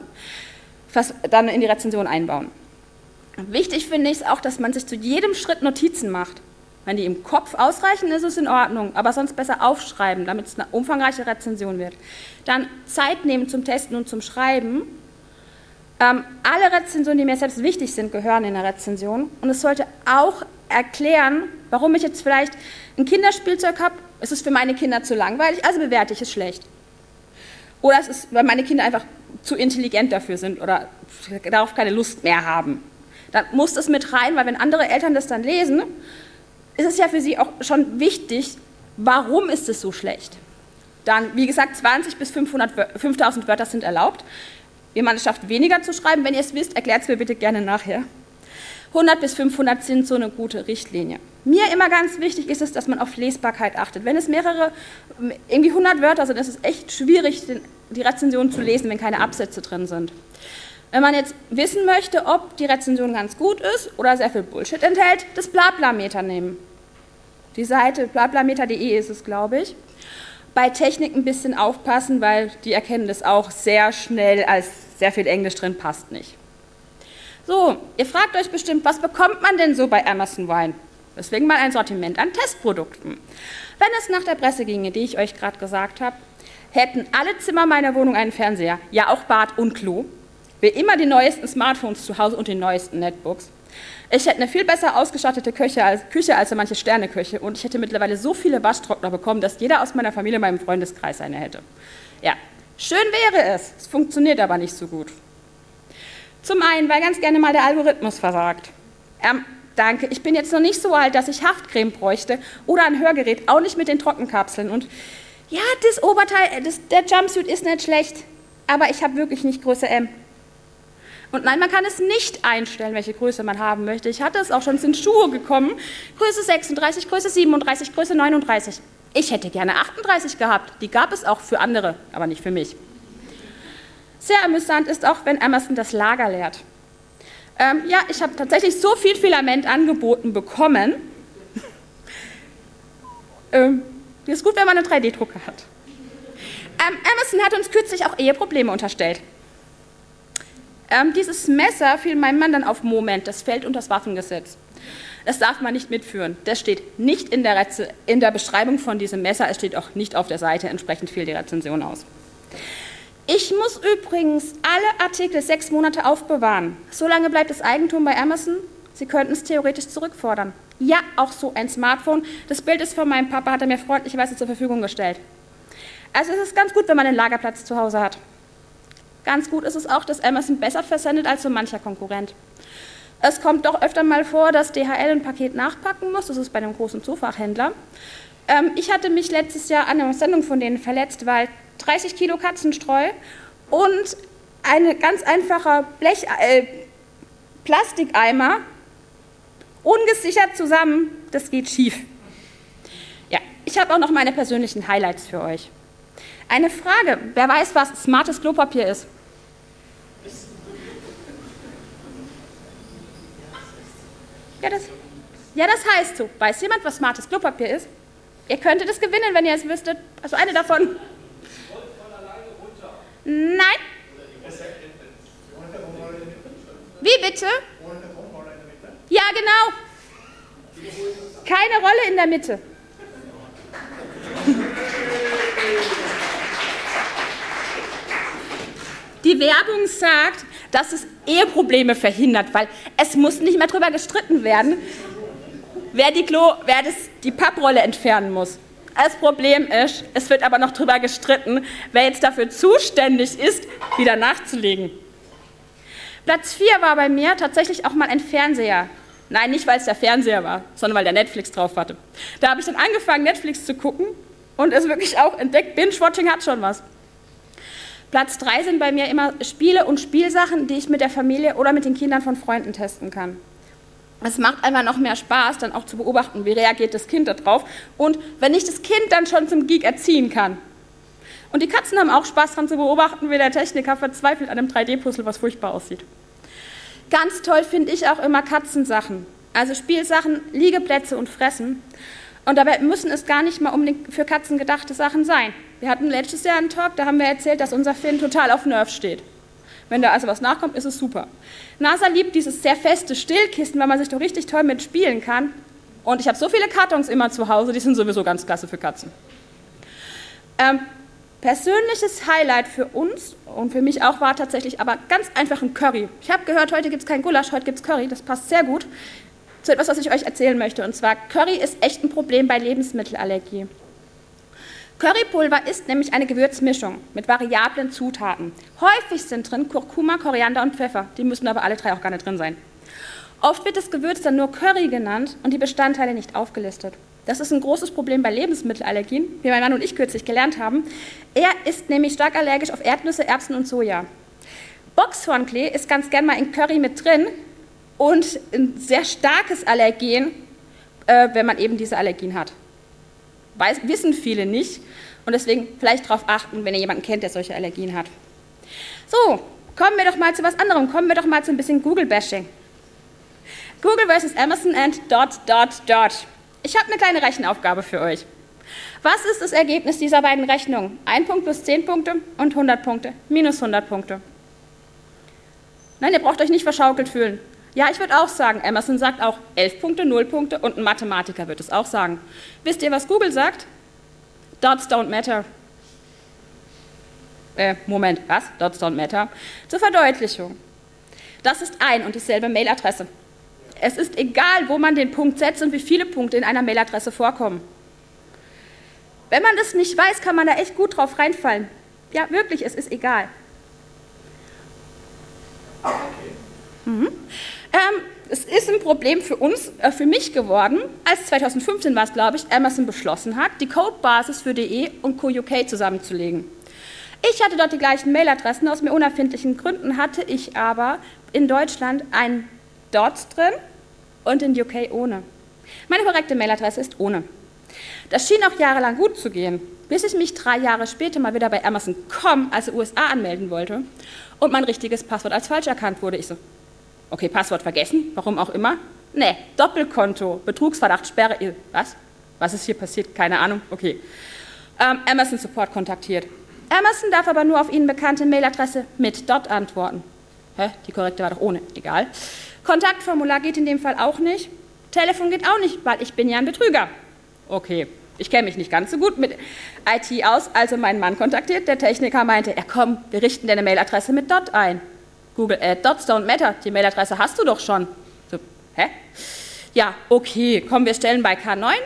fast dann in die Rezension einbauen. Wichtig finde ich es auch, dass man sich zu jedem Schritt Notizen macht. Wenn die im Kopf ausreichen, ist es in Ordnung, aber sonst besser aufschreiben, damit es eine umfangreiche Rezension wird. Dann Zeit nehmen zum Testen und zum Schreiben. Ähm, alle Rezensionen, die mir selbst wichtig sind, gehören in der Rezension. Und es sollte auch erklären, warum ich jetzt vielleicht ein Kinderspielzeug habe. Es ist für meine Kinder zu langweilig, also bewerte ich es schlecht. Oder es ist, weil meine Kinder einfach zu intelligent dafür sind oder darauf keine Lust mehr haben. Dann muss das mit rein, weil wenn andere Eltern das dann lesen, ist es ja für sie auch schon wichtig, warum ist es so schlecht. Dann, wie gesagt, zwanzig bis fünftausend Wörter sind erlaubt. Wie man es schafft, weniger zu schreiben, wenn ihr es wisst, erklärt es mir bitte gerne nachher. hundert bis fünfhundert sind so eine gute Richtlinie. Mir immer ganz wichtig ist es, dass man auf Lesbarkeit achtet. Wenn es mehrere, irgendwie hundert Wörter sind, ist es echt schwierig, die Rezension zu lesen, wenn keine Absätze drin sind. Wenn man jetzt wissen möchte, ob die Rezension ganz gut ist oder sehr viel Bullshit enthält, das Blablameter nehmen. Die Seite blablameter punkt de ist es, glaube ich. Bei Technik ein bisschen aufpassen, weil die erkennen das auch sehr schnell, als sehr viel Englisch drin passt nicht. So, ihr fragt euch bestimmt, was bekommt man denn so bei Amazon Wine? Deswegen mal ein Sortiment an Testprodukten. Wenn es nach der Presse ginge, die ich euch gerade gesagt habe, hätten alle Zimmer meiner Wohnung einen Fernseher, ja auch Bad und Klo, wie immer die neuesten Smartphones zu Hause und die neuesten Netbooks. Ich hätte eine viel besser ausgestattete Küche als, Küche als manche Sterneköche und ich hätte mittlerweile so viele Waschtrockner bekommen, dass jeder aus meiner Familie in meinem Freundeskreis eine hätte. Ja, schön wäre es, es funktioniert aber nicht so gut. Zum einen, weil ganz gerne mal der Algorithmus versagt. Ähm, danke, ich bin jetzt noch nicht so alt, dass ich Haftcreme bräuchte oder ein Hörgerät, auch nicht mit den Trockenkapseln. Und ja, das Oberteil, das, der Jumpsuit ist nicht schlecht, aber ich habe wirklich nicht Größe M. Und nein, man kann es nicht einstellen, welche Größe man haben möchte. Ich hatte es auch schon, sind Schuhe gekommen, Größe sechsunddreißig, Größe siebenunddreißig, Größe neununddreißig. Ich hätte gerne achtunddreißig gehabt, die gab es auch für andere, aber nicht für mich. Sehr amüsant ist auch, wenn Amazon das Lager leert. Ähm, ja, ich habe tatsächlich so viel Filament angeboten bekommen. ähm, das ist gut, wenn man einen drei D Drucker hat. Ähm, Amazon hat uns kürzlich auch Eheprobleme unterstellt. Ähm, dieses Messer fiel meinem Mann dann auf Moment, das fällt unter das Waffengesetz. Das darf man nicht mitführen. Das steht nicht in der, Reze- in der Beschreibung von diesem Messer, es steht auch nicht auf der Seite, entsprechend fiel die Rezension aus. Ich muss übrigens alle Artikel sechs Monate aufbewahren. So lange bleibt das Eigentum bei Amazon. Sie könnten es theoretisch zurückfordern. Ja, auch so ein Smartphone. Das Bild ist von meinem Papa, hat er mir freundlicherweise zur Verfügung gestellt. Also es ist ganz gut, wenn man einen Lagerplatz zu Hause hat. Ganz gut ist es auch, dass Amazon besser versendet als so mancher Konkurrent. Es kommt doch öfter mal vor, dass D H L ein Paket nachpacken muss, das ist bei einem großen Zoofachhändler. Ähm, ich hatte mich letztes Jahr an einer Sendung von denen verletzt, weil dreißig Kilo Katzenstreu und ein ganz einfacher Blech, äh, Plastikeimer ungesichert zusammen, das geht schief. Ja, ich habe auch noch meine persönlichen Highlights für euch. Eine Frage, wer weiß, was smartes Klopapier ist? Ja das, ja, das heißt so. Weiß jemand, was smartes Klopapier ist? Ihr könntet es gewinnen, wenn ihr es wüsstet. Also eine davon. Nein. Wie bitte? Ja, genau. Keine Rolle in der Mitte. Die Werbung sagt, dass es Eheprobleme verhindert, weil es muss nicht mehr darüber gestritten werden, wer die, Klo, wer das, die Papprolle entfernen muss. Das Problem ist, es wird aber noch darüber gestritten, wer jetzt dafür zuständig ist, wieder nachzulegen. Platz vier war bei mir tatsächlich auch mal ein Fernseher. Nein, nicht weil es der Fernseher war, sondern weil der Netflix drauf hatte. Da habe ich dann angefangen, Netflix zu gucken und es wirklich auch entdeckt, Binge-Watching hat schon was. Platz drei sind bei mir immer Spiele und Spielsachen, die ich mit der Familie oder mit den Kindern von Freunden testen kann. Es macht einfach noch mehr Spaß, dann auch zu beobachten, wie reagiert das Kind darauf und wenn ich das Kind dann schon zum Geek erziehen kann. Und die Katzen haben auch Spaß daran zu beobachten, wie der Techniker verzweifelt an einem drei D-Puzzle, was furchtbar aussieht. Ganz toll finde ich auch immer Katzensachen, also Spielsachen, Liegeplätze und Fressen. Und dabei müssen es gar nicht mal unbedingt für Katzen gedachte Sachen sein. Wir hatten letztes Jahr einen Talk, da haben wir erzählt, dass unser Finn total auf Nerf steht. Wenn da also was nachkommt, ist es super. NASA liebt dieses sehr feste Stillkissen, weil man sich doch richtig toll mit spielen kann. Und ich habe so viele Kartons immer zu Hause, die sind sowieso ganz klasse für Katzen. Ähm, persönliches Highlight für uns und für mich auch war tatsächlich aber ganz einfach ein Curry. Ich habe gehört, heute gibt es kein Gulasch, heute gibt es Curry, das passt sehr gut zu etwas, was ich euch erzählen möchte. Und zwar, Curry ist echt ein Problem bei Lebensmittelallergie. Currypulver ist nämlich eine Gewürzmischung mit variablen Zutaten. Häufig sind drin Kurkuma, Koriander und Pfeffer. Die müssen aber alle drei auch gar nicht drin sein. Oft wird das Gewürz dann nur Curry genannt und die Bestandteile nicht aufgelistet. Das ist ein großes Problem bei Lebensmittelallergien, wie mein Mann und ich kürzlich gelernt haben. Er ist nämlich stark allergisch auf Erdnüsse, Erbsen und Soja. Boxhornklee ist ganz gern mal in Curry mit drin und ein sehr starkes Allergen, äh, wenn man eben diese Allergien hat. Weiß, wissen viele nicht und deswegen vielleicht darauf achten, wenn ihr jemanden kennt, der solche Allergien hat. So, kommen wir doch mal zu was anderem, kommen wir doch mal zu ein bisschen Google-Bashing. Google versus Amazon and dot, dot, dot. Ich habe eine kleine Rechenaufgabe für euch. Was ist das Ergebnis dieser beiden Rechnungen? Ein Punkt plus zehn Punkte und hundert Punkte, minus hundert Punkte. Nein, ihr braucht euch nicht verschaukelt fühlen. Ja, ich würde auch sagen, Amazon sagt auch elf Punkte, null Punkte und ein Mathematiker wird es auch sagen. Wisst ihr, was Google sagt? Dots don't matter. Äh, Moment, was? Dots don't matter. Zur Verdeutlichung. Das ist ein und dieselbe Mailadresse. Es ist egal, wo man den Punkt setzt und wie viele Punkte in einer Mailadresse vorkommen. Wenn man das nicht weiß, kann man da echt gut drauf reinfallen. Ja, wirklich, es ist egal. Mhm. Ähm, es ist ein Problem für uns, äh, für mich geworden, als zweitausendfünfzehn war es, glaube ich, Amazon beschlossen hat, die Codebasis für D E und Co U K zusammenzulegen. Ich hatte dort die gleichen Mailadressen, aus mir unerfindlichen Gründen hatte ich aber in Deutschland ein Dot drin und in U K ohne. Meine korrekte Mailadresse ist ohne. Das schien auch jahrelang gut zu gehen, bis ich mich drei Jahre später mal wieder bei Amazon Punkt com, also U S A, anmelden wollte und mein richtiges Passwort als falsch erkannt wurde. Ich so, okay, Passwort vergessen, warum auch immer. Nee, Doppelkonto, Betrugsverdacht, Sperre, was? Was ist hier passiert? Keine Ahnung, okay. Ähm, Amazon Support kontaktiert. Amazon darf aber nur auf Ihnen bekannte Mailadresse mit Dot antworten. Hä, die korrekte war doch ohne, egal. Kontaktformular geht in dem Fall auch nicht. Telefon geht auch nicht, weil ich bin ja ein Betrüger. Okay, ich kenne mich nicht ganz so gut mit I T aus, also meinen Mann kontaktiert. Der Techniker meinte, ja komm, wir richten deine Mailadresse mit Dot ein. Google, äh, Dots don't matter, die Mailadresse hast du doch schon. So, hä? Ja, okay, komm, wir stellen bei K neun,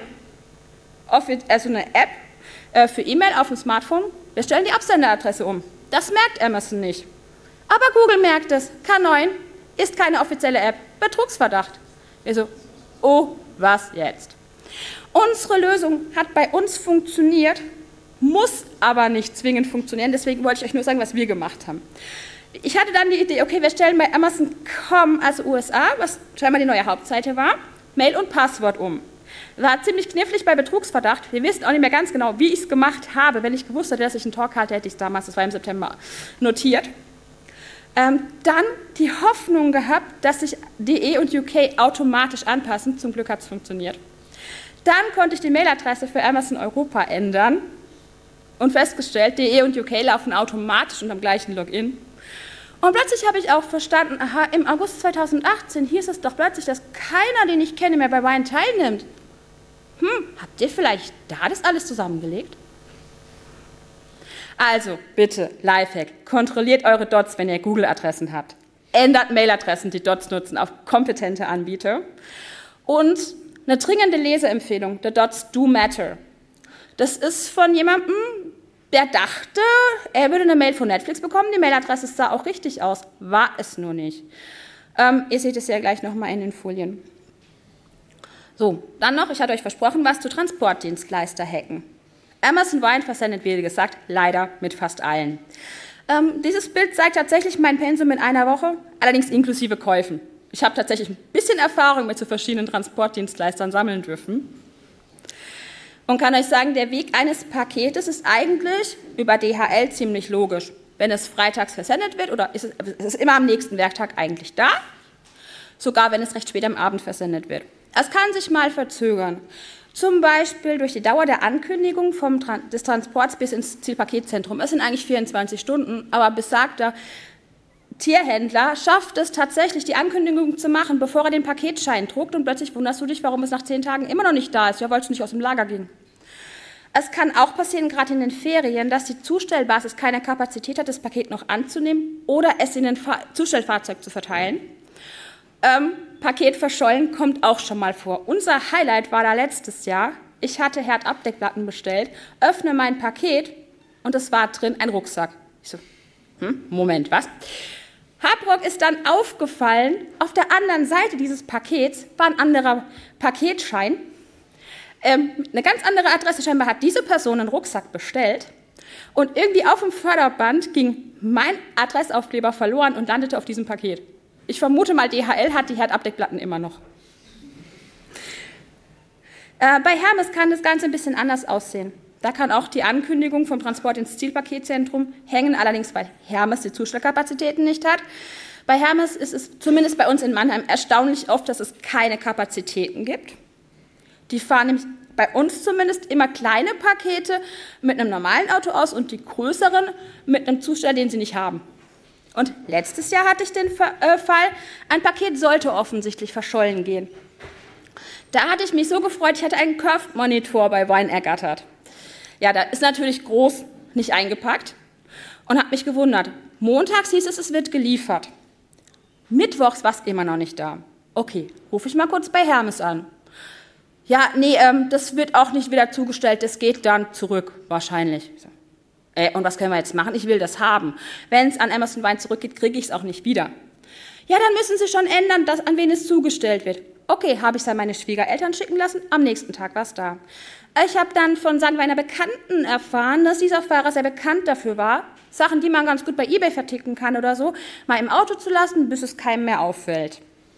also eine App äh, für E-Mail auf dem Smartphone, wir stellen die Absenderadresse um. Das merkt Amazon nicht. Aber Google merkt es. K neun ist keine offizielle App, Betrugsverdacht. Wir so, oh, was jetzt? Unsere Lösung hat bei uns funktioniert, muss aber nicht zwingend funktionieren, deswegen wollte ich euch nur sagen, was wir gemacht haben. Ich hatte dann die Idee, okay, wir stellen bei Amazon Punkt com, also U S A, was scheinbar die neue Hauptseite war, Mail und Passwort um. War ziemlich knifflig bei Betrugsverdacht. Wir wissen auch nicht mehr ganz genau, wie ich es gemacht habe. Wenn ich gewusst hätte, dass ich einen Talk halte, hätte ich es damals, das war im September, notiert. Ähm, dann die Hoffnung gehabt, dass sich D E und U K automatisch anpassen. Zum Glück hat es funktioniert. Dann konnte ich die Mailadresse für Amazon Europa ändern und festgestellt, D E und U K laufen automatisch unter dem gleichen Login. Und plötzlich habe ich auch verstanden, aha, im August zweitausendachtzehn hieß es doch plötzlich, dass keiner, den ich kenne, mehr bei Wine teilnimmt. Hm, habt ihr vielleicht da das alles zusammengelegt? Also, bitte, Lifehack, kontrolliert eure Dots, wenn ihr Google-Adressen habt. Ändert Mailadressen, die Dots nutzen, auf kompetente Anbieter. Und eine dringende Leseempfehlung, The Dots Do Matter. Das ist von jemandem, der dachte, er würde eine Mail von Netflix bekommen, die Mailadresse sah auch richtig aus, war es nur nicht. Ähm, ihr seht es ja gleich nochmal in den Folien. So, dann noch, ich hatte euch versprochen, was zu Transportdienstleister-Hacken. Amazon Wine versendet, wie gesagt, leider mit fast allen. Ähm, dieses Bild zeigt tatsächlich mein Pensum in einer Woche, allerdings inklusive Käufen. Ich habe tatsächlich ein bisschen Erfahrung mit so verschiedenen Transportdienstleistern sammeln dürfen. Und kann euch sagen, der Weg eines Paketes ist eigentlich über D H L ziemlich logisch. Wenn es freitags versendet wird, oder ist es, es ist immer am nächsten Werktag eigentlich da, sogar wenn es recht spät am Abend versendet wird. Es kann sich mal verzögern, zum Beispiel durch die Dauer der Ankündigung vom Tran- des Transports bis ins Zielpaketzentrum. Es sind eigentlich vierundzwanzig Stunden, aber besagter Tierhändler schafft es tatsächlich, die Ankündigung zu machen, bevor er den Paketschein druckt, und plötzlich wunderst du dich, warum es nach zehn Tagen immer noch nicht da ist, ja, weil es nicht aus dem Lager ging. Es kann auch passieren, gerade in den Ferien, dass die Zustellbasis keine Kapazität hat, das Paket noch anzunehmen oder es in ein Fa- Zustellfahrzeug zu verteilen. Ähm, Paket verschollen kommt auch schon mal vor. Unser Highlight war da letztes Jahr. Ich hatte Herdabdeckplatten bestellt, öffne mein Paket und es war drin ein Rucksack. Ich so, hm, Moment, was? Hardrock ist dann aufgefallen, auf der anderen Seite dieses Pakets war ein anderer Paketschein. Ähm, eine ganz andere Adresse, scheinbar hat diese Person einen Rucksack bestellt und irgendwie auf dem Förderband ging mein Adressaufkleber verloren und landete auf diesem Paket. Ich vermute mal, D H L hat die Herdabdeckplatten immer noch. Äh, bei Hermes kann das Ganze ein bisschen anders aussehen. Da kann auch die Ankündigung vom Transport ins Zielpaketzentrum hängen, allerdings weil Hermes die Zustellkapazitäten nicht hat. Bei Hermes ist es zumindest bei uns in Mannheim erstaunlich oft, dass es keine Kapazitäten gibt. Die fahren nämlich bei uns zumindest immer kleine Pakete mit einem normalen Auto aus und die größeren mit einem Zusteller, den sie nicht haben. Und letztes Jahr hatte ich den Fall, ein Paket sollte offensichtlich verschollen gehen. Da hatte ich mich so gefreut, ich hatte einen Curved-Monitor bei Wine ergattert. Ja, da ist natürlich groß nicht eingepackt und habe mich gewundert. Montags hieß es, es wird geliefert. Mittwochs war es immer noch nicht da. Okay, rufe ich mal kurz bei Hermes an. Ja, nee, ähm, das wird auch nicht wieder zugestellt, das geht dann zurück, wahrscheinlich. So. Äh, und was können wir jetzt machen? Ich will das haben. Wenn es an Amazon Wine zurückgeht, kriege ich es auch nicht wieder. Ja, dann müssen Sie schon ändern, dass, an wen es zugestellt wird. Okay, habe ich es an meine Schwiegereltern schicken lassen, am nächsten Tag war es da. Ich habe dann von, sagen wir, einer Bekannten erfahren, dass dieser Fahrer sehr bekannt dafür war, Sachen, die man ganz gut bei eBay verticken kann oder so, mal im Auto zu lassen, bis es keinem mehr auffällt.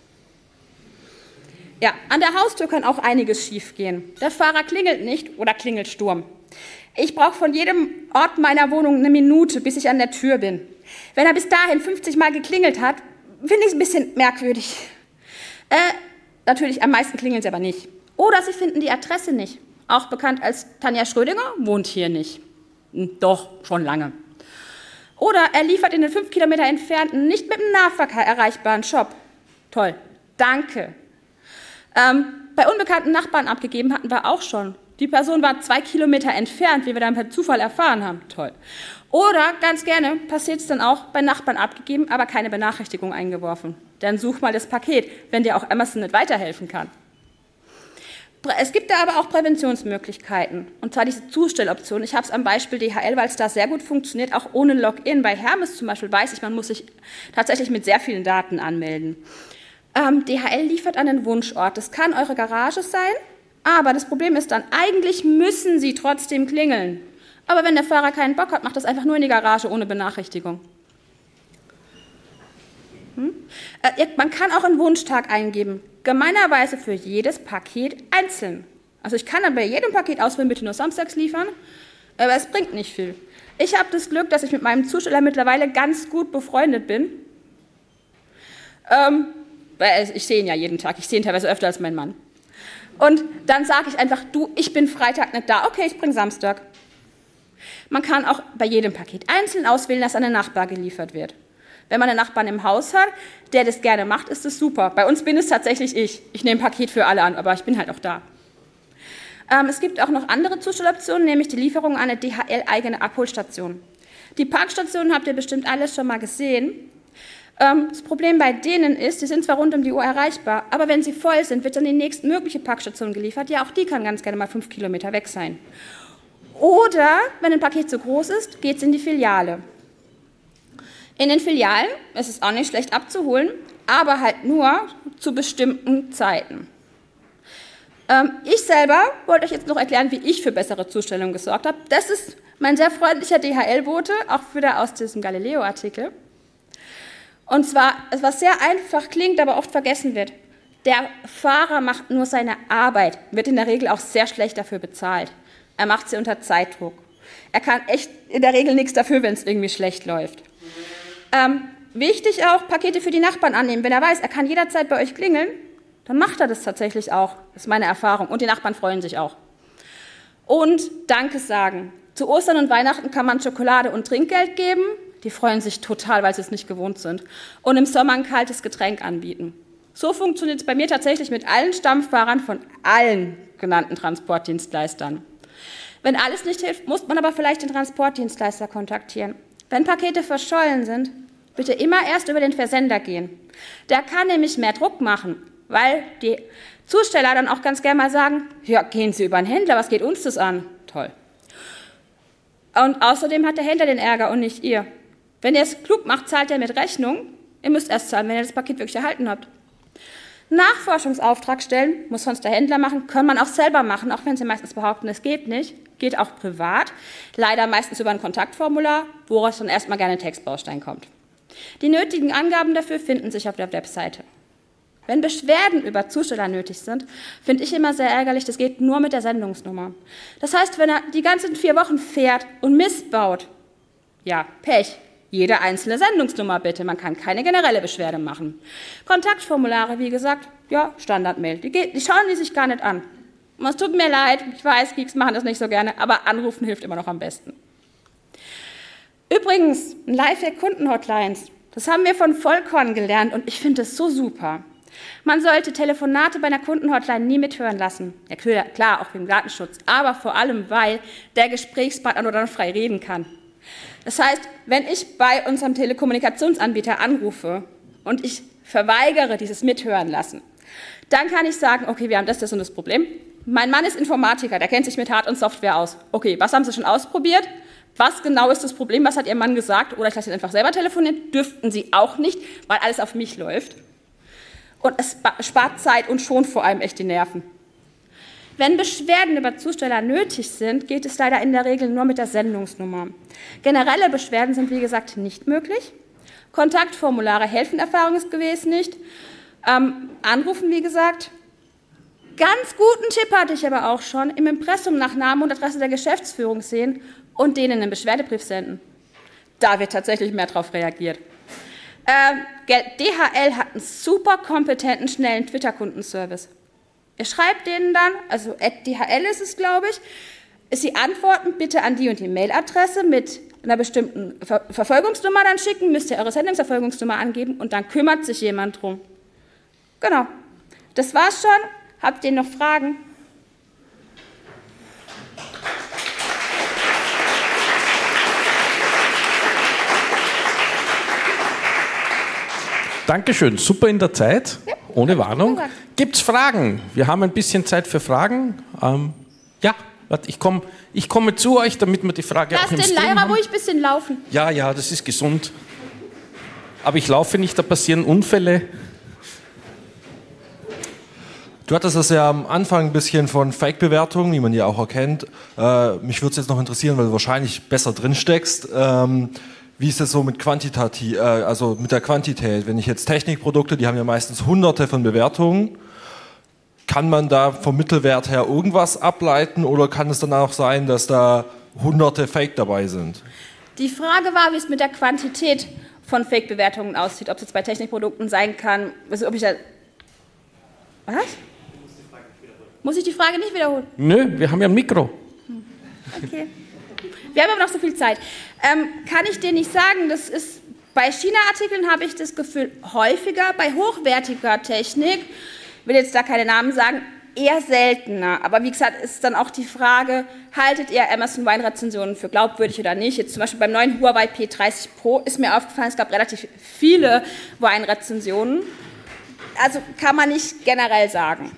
Ja, an der Haustür kann auch einiges schiefgehen. Der Fahrer klingelt nicht oder klingelt Sturm. Ich brauche von jedem Ort meiner Wohnung eine Minute, bis ich an der Tür bin. Wenn er bis dahin fünfzig Mal geklingelt hat, finde ich es ein bisschen merkwürdig. Äh, natürlich, am meisten klingeln sie aber nicht. Oder sie finden die Adresse nicht. Auch bekannt als Tanja Schrödinger, wohnt hier nicht. Doch, schon lange. Oder er liefert in den fünf Kilometer entfernten, nicht mit dem Nahverkehr erreichbaren Shop. Toll, danke. Ähm, bei unbekannten Nachbarn abgegeben hatten wir auch schon. Die Person war zwei Kilometer entfernt, wie wir dann per Zufall erfahren haben. Toll. Oder, ganz gerne, passiert es dann auch, bei Nachbarn abgegeben, aber keine Benachrichtigung eingeworfen. Dann such mal das Paket, wenn dir auch Amazon nicht weiterhelfen kann. Es gibt da aber auch Präventionsmöglichkeiten, und zwar diese Zustelloption. Ich habe es am Beispiel D H L, weil es da sehr gut funktioniert, auch ohne Login. Bei Hermes zum Beispiel weiß ich, man muss sich tatsächlich mit sehr vielen Daten anmelden. Ähm, D H L liefert an den Wunschort. Das kann eure Garage sein, aber das Problem ist dann, eigentlich müssen sie trotzdem klingeln. Aber wenn der Fahrer keinen Bock hat, macht das einfach nur in die Garage ohne Benachrichtigung. Hm? Äh, man kann auch einen Wunschtag eingeben, gemeinerweise für jedes Paket einzeln. Also ich kann dann bei jedem Paket auswählen, bitte nur samstags liefern, aber es bringt nicht viel. Ich habe das Glück, dass ich mit meinem Zusteller mittlerweile ganz gut befreundet bin. Ähm, weil ich sehe ihn ja jeden Tag, ich sehe ihn teilweise öfter als mein Mann. Und dann sage ich einfach, du, ich bin Freitag nicht da, okay, ich bringe Samstag. Man kann auch bei jedem Paket einzeln auswählen, dass an den Nachbar geliefert wird. Wenn man einen Nachbarn im Haus hat, der das gerne macht, ist das super. Bei uns bin es tatsächlich ich. Ich nehme ein Paket für alle an, aber ich bin halt auch da. Ähm, es gibt auch noch andere Zustelloptionen, nämlich die Lieferung an eine D H L-eigene Abholstation. Die Parkstationen habt ihr bestimmt alles schon mal gesehen. Ähm, das Problem bei denen ist, die sind zwar rund um die Uhr erreichbar, aber wenn sie voll sind, wird dann die nächstmögliche Parkstation geliefert. Ja, auch die kann ganz gerne mal fünf Kilometer weg sein. Oder, wenn ein Paket zu groß ist, geht es in die Filiale. In den Filialen ist es auch nicht schlecht abzuholen, aber halt nur zu bestimmten Zeiten. Ähm, ich selber wollte euch jetzt noch erklären, wie ich für bessere Zustellung gesorgt habe. Das ist mein sehr freundlicher D H L-Bote, auch wieder aus diesem Galileo-Artikel. Und zwar, was sehr einfach klingt, aber oft vergessen wird. Der Fahrer macht nur seine Arbeit, wird in der Regel auch sehr schlecht dafür bezahlt. Er macht sie unter Zeitdruck. Er kann echt in der Regel nichts dafür, wenn es irgendwie schlecht läuft. Ähm, wichtig auch, Pakete für die Nachbarn annehmen. Wenn er weiß, er kann jederzeit bei euch klingeln, dann macht er das tatsächlich auch. Das ist meine Erfahrung. Und die Nachbarn freuen sich auch. Und Danke sagen. Zu Ostern und Weihnachten kann man Schokolade und Trinkgeld geben. Die freuen sich total, weil sie es nicht gewohnt sind. Und im Sommer ein kaltes Getränk anbieten. So funktioniert es bei mir tatsächlich mit allen Stammfahrern von allen genannten Transportdienstleistern. Wenn alles nicht hilft, muss man aber vielleicht den Transportdienstleister kontaktieren. Wenn Pakete verschollen sind, bitte immer erst über den Versender gehen. Der kann nämlich mehr Druck machen, weil die Zusteller dann auch ganz gerne mal sagen, ja, gehen Sie über einen Händler, was geht uns das an? Toll. Und außerdem hat der Händler den Ärger und nicht ihr. Wenn ihr es klug macht, zahlt er mit Rechnung. Ihr müsst erst zahlen, wenn ihr das Paket wirklich erhalten habt. Nachforschungsauftrag stellen, muss sonst der Händler machen, kann man auch selber machen, auch wenn sie meistens behaupten, es geht nicht. Geht auch privat, leider meistens über ein Kontaktformular, woraus dann erstmal gerne ein Textbaustein kommt. Die nötigen Angaben dafür finden sich auf der Webseite. Wenn Beschwerden über Zusteller nötig sind, finde ich immer sehr ärgerlich, das geht nur mit der Sendungsnummer. Das heißt, wenn er die ganzen vier Wochen fährt und Mist baut, ja, Pech. Jede einzelne Sendungsnummer bitte, man kann keine generelle Beschwerde machen. Kontaktformulare, wie gesagt, ja, Standardmail, die, geht, die schauen die sich gar nicht an. Und es tut mir leid, ich weiß, Geeks machen das nicht so gerne, aber anrufen hilft immer noch am besten. Übrigens, Lifehack-Kundenhotlines, das haben wir von Vollkorn gelernt und ich finde das so super. Man sollte Telefonate bei einer Kundenhotline nie mithören lassen. Ja klar, auch wegen Datenschutz, aber vor allem, weil der Gesprächspartner nur dann frei reden kann. Das heißt, wenn ich bei unserem Telekommunikationsanbieter anrufe und ich verweigere dieses Mithören lassen, dann kann ich sagen, okay, wir haben das, das und das Problem. Mein Mann ist Informatiker, der kennt sich mit Hard- und Software aus. Okay, was haben Sie schon ausprobiert? Was genau ist das Problem? Was hat Ihr Mann gesagt? Oder ich lasse ihn einfach selber telefonieren. Dürften Sie auch nicht, weil alles auf mich läuft. Und es spart Zeit und schont vor allem echt die Nerven. Wenn Beschwerden über Zusteller nötig sind, geht es leider in der Regel nur mit der Sendungsnummer. Generelle Beschwerden sind, wie gesagt, nicht möglich. Kontaktformulare helfen erfahrungsgemäß nicht. Ähm, anrufen, wie gesagt. Ganz guten Tipp hatte ich aber auch schon, im Impressum nach Namen und Adresse der Geschäftsführung sehen und denen einen Beschwerdebrief senden. Da wird tatsächlich mehr drauf reagiert. Ähm, D H L hat einen super kompetenten, schnellen Twitter-Kundenservice. Ihr schreibt denen dann, also at D H L ist es, glaube ich, Sie antworten bitte an die und die Mailadresse mit einer bestimmten Ver Verfolgungsnummer dann schicken, müsst ihr eure Sendungsverfolgungsnummer angeben und dann kümmert sich jemand drum. Genau, das war's schon. Habt ihr noch Fragen? Dankeschön, super in der Zeit, ja, ohne Warnung. Gesagt. Gibt es Fragen? Wir haben ein bisschen Zeit für Fragen. Ähm, ja, warte, ich komme ich komme zu euch, damit wir die Frage Lass auch im den Stream Lehrer haben. ruhig ein bisschen laufen. Ja, ja, das ist gesund. Aber ich laufe nicht, da passieren Unfälle. Du hattest das ja am Anfang ein bisschen von Fake-Bewertungen, wie man die auch erkennt. Äh, mich würde es jetzt noch interessieren, weil du wahrscheinlich besser drin steckst. Ähm, wie ist das so mit Quantität, äh, also mit der Quantität? Wenn ich jetzt Technikprodukte, die haben ja meistens hunderte von Bewertungen, kann man da vom Mittelwert her irgendwas ableiten oder kann es dann auch sein, dass da hunderte Fake dabei sind? Die Frage war, wie es mit der Quantität von Fake-Bewertungen aussieht, ob es jetzt bei Technikprodukten sein kann, also ob ich da... Was? Muss ich die Frage nicht wiederholen? Nö, wir haben ja ein Mikro. Okay. Wir haben aber noch so viel Zeit. Ähm, kann ich dir nicht sagen, das ist Bei China-Artikeln habe ich das Gefühl häufiger, bei hochwertiger Technik, ich will jetzt da keine Namen sagen, eher seltener. Aber wie gesagt, ist dann auch die Frage, haltet ihr Amazon Wine-Rezensionen für glaubwürdig oder nicht? Jetzt zum Beispiel beim neuen Huawei P dreißig Pro ist mir aufgefallen, es gab relativ viele Wine-Rezensionen. Also kann man nicht generell sagen.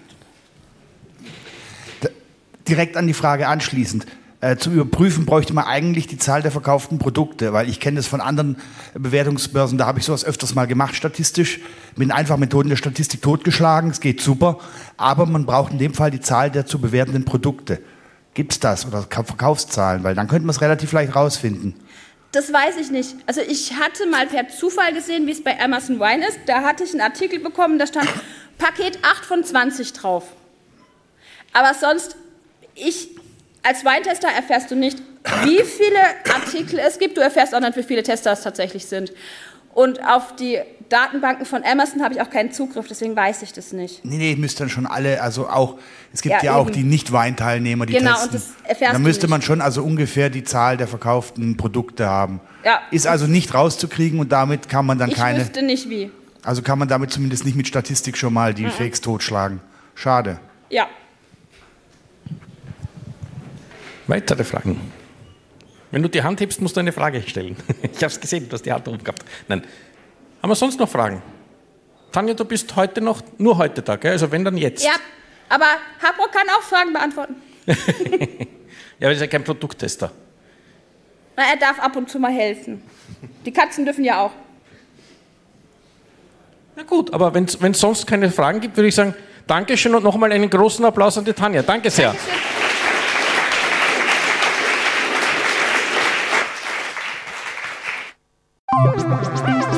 Direkt an die Frage anschließend. Äh, zum Überprüfen bräuchte man eigentlich die Zahl der verkauften Produkte, weil ich kenne das von anderen Bewertungsbörsen, da habe ich sowas öfters mal gemacht, statistisch, mit einfachen Methoden der Statistik totgeschlagen, es geht super, aber man braucht in dem Fall die Zahl der zu bewertenden Produkte. Gibt es das oder Verkaufszahlen? Weil dann könnte man es relativ leicht rausfinden. Das weiß ich nicht. Also ich hatte mal per Zufall gesehen, wie es bei Amazon Wine ist, da hatte ich einen Artikel bekommen, da stand Paket acht von zwanzig drauf. Aber sonst, ich... Als Weintester erfährst du nicht, wie viele Artikel es gibt. Du erfährst auch nicht, wie viele Tester es tatsächlich sind. Und auf die Datenbanken von Amazon habe ich auch keinen Zugriff, deswegen weiß ich das nicht. Nee, nee, müsst dann schon alle, also auch, es gibt Ja, ja, auch eben. die Nicht-Weinteilnehmer, die Genau, testen. und das erfährst Da du müsste nicht. man schon also ungefähr die Zahl der verkauften Produkte haben. Ja. Ist also nicht rauszukriegen und damit kann man dann Ich keine, wüsste nicht wie. also kann man damit zumindest nicht mit Statistik schon mal die Fakes totschlagen. Schade. Ja. Weitere Fragen? Wenn du die Hand hebst, musst du eine Frage stellen. Ich habe es gesehen, du hast die Hand oben gehabt. Nein. Haben wir sonst noch Fragen? Tanja, du bist heute noch, nur heute da, gell? Also wenn, dann jetzt. Ja, aber Habrock kann auch Fragen beantworten. Ja, aber er ist ja kein Produkttester. Na, er darf ab und zu mal helfen. Die Katzen dürfen ja auch. Na gut, aber wenn es sonst keine Fragen gibt, würde ich sagen, Dankeschön und nochmal einen großen Applaus an die Tanja. Danke sehr. Dankeschön.